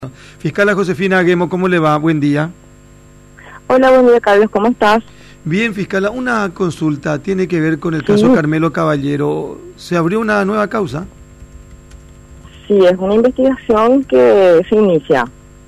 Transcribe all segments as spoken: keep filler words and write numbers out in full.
Fiscala Josefina Aguemo, ¿cómo le va? Buen día. Hola, buen día, Carlos, ¿cómo estás? Bien, fiscala, una consulta tiene que ver con el caso Sí. Carmelo Caballero. ¿Se abrió una nueva causa? Sí, es una investigación que se inicia.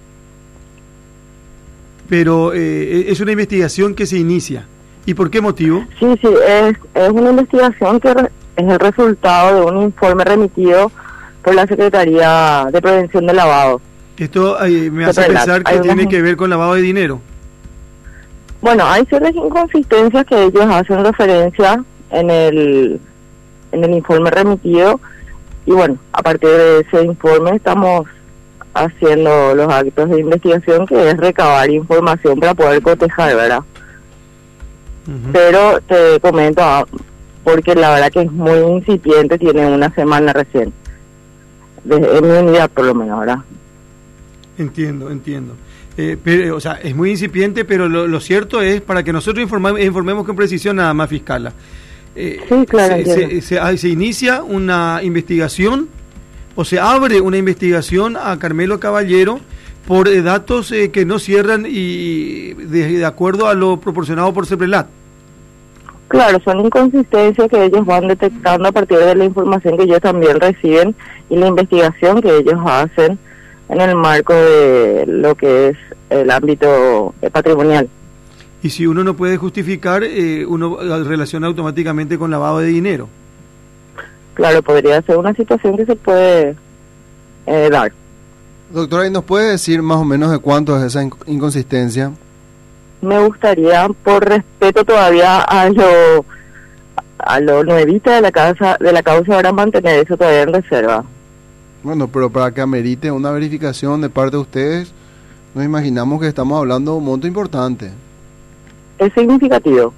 Pero eh, es una investigación que se inicia. ¿Y por qué motivo? Sí, sí, es, es una investigación que re- es el resultado de un informe remitido por la Secretaría de Prevención de Lavado. Esto eh, me hace Espera, pensar que hay tiene unas- que ver con lavado de dinero. Bueno, hay ciertas inconsistencias que ellos hacen referencia en el, en el informe remitido y bueno, a partir de ese informe estamos haciendo los actos de investigación, que es recabar información para poder cotejar, ¿verdad? Ujú. Pero te comento, ah, porque la verdad que es muy incipiente, tiene una semana recién, desde en mi unidad por lo menos, ¿verdad? Entiendo, entiendo. Eh, pero, o sea, es muy incipiente, pero lo, lo cierto es, para que nosotros informamos, informemos con precisión nada más, fiscala. Eh, Sí, claro, se, entiendo. se, se, ah, se inicia una investigación, o se abre una investigación a Carmelo Caballero por eh, datos eh, que no cierran y de, de acuerdo a lo proporcionado por CEPRELAT. Claro, son inconsistencias que ellos van detectando a partir de la información que ellos también reciben y la investigación que ellos hacen en el marco de lo que es el ámbito eh, patrimonial. Y si uno no puede justificar, eh, uno relaciona automáticamente con lavado de dinero. Claro, podría ser una situación que se puede eh, dar. Doctora, ¿y nos puede decir más o menos de cuánto es esa inc- inconsistencia? Me gustaría, por respeto todavía a lo a lo nuevita de la causa, de la causa ahora, mantener eso todavía en reserva. Bueno, pero para que amerite una verificación de parte de ustedes, nos imaginamos que estamos hablando de un monto importante. Es significativo.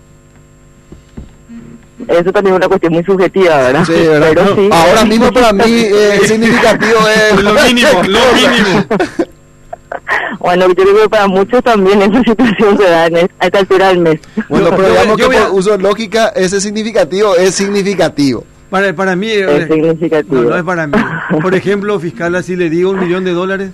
Eso también es una cuestión muy subjetiva, ¿verdad? Sí, ¿verdad? Pero No, sí, ahora mismo para mí eh, el significativo es... Lo mínimo, lo mínimo. Bueno, yo creo que para muchos también esa situación se da en es- a esta altura del mes. Bueno, Yo- pero yo- digamos yo que voy a- por uso de lógica, ese significativo es significativo. Para, para mí, Es eh, significativo. no, no es para mí. Por ejemplo, fiscal, si le digo un millón de dólares,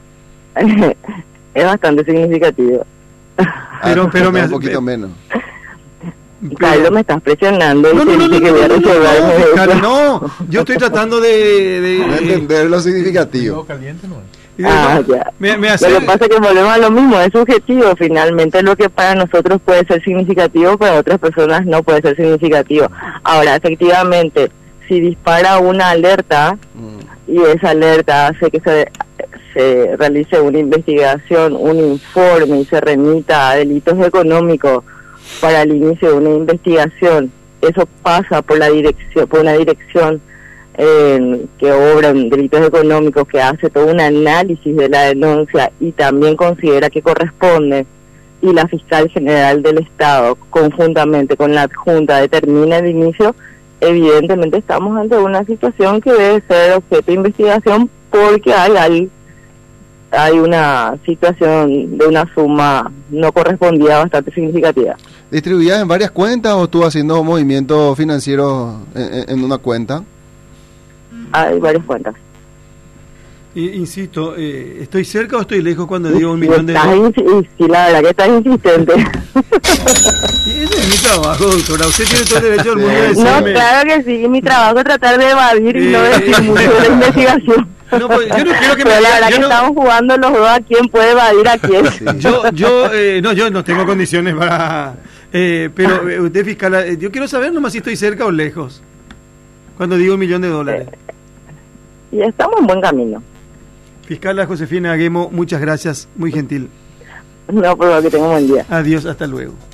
Es bastante significativo. Pero- Ah, pero me un hace- poquito menos. Carlos, me estás presionando y No, no, te no, no, dice que no, voy a no, no, reservarme no, de fiscal, eso. no, yo estoy tratando de... de- No entender lo significativo. de- Ah, no, ya. me, me Lo hace... que pasa es que volvemos a lo mismo, es subjetivo. Finalmente lo que para nosotros puede ser significativo, para otras personas no puede ser significativo. Ahora, efectivamente, si dispara una alerta Mm. y esa alerta hace que se, se realice una investigación, un informe y se remita a delitos económicos para el inicio de una investigación, eso pasa por la dirección, por una dirección eh, que obra en delitos económicos, que hace todo un análisis de la denuncia y también considera que corresponde, y la fiscal general del Estado conjuntamente con la adjunta determina el inicio, evidentemente estamos ante una situación que debe ser objeto de investigación, porque hay, hay hay una situación de una suma no correspondida bastante significativa. ¿Distribuías en varias cuentas o estuvo haciendo movimientos financieros en, en- en una cuenta? Hay varias cuentas. I- Insisto, eh, ¿estoy cerca o estoy lejos cuando digo un Y millón de estás dólares? insi- y sí, la verdad que estás insistente. Y ese es mi trabajo, doctora. Usted tiene todo el derecho del mundo de No, decirme... claro que sí, mi trabajo es tratar de evadir y no Eh, decir mucho de la investigación. No, pues, yo no quiero que me Pero la diga- verdad yo que no- estamos jugando los dos a quién puede evadir a quién. Yo, yo, eh, no, yo no tengo condiciones para... eh, pero eh, usted, fiscal, eh, yo quiero saber nomás si estoy cerca o lejos. Cuando digo un millón de dólares. Y estamos en buen camino. Fiscal Josefina Aguemo, muchas gracias, muy gentil. No, pero que tenga un buen día. Adiós, hasta luego.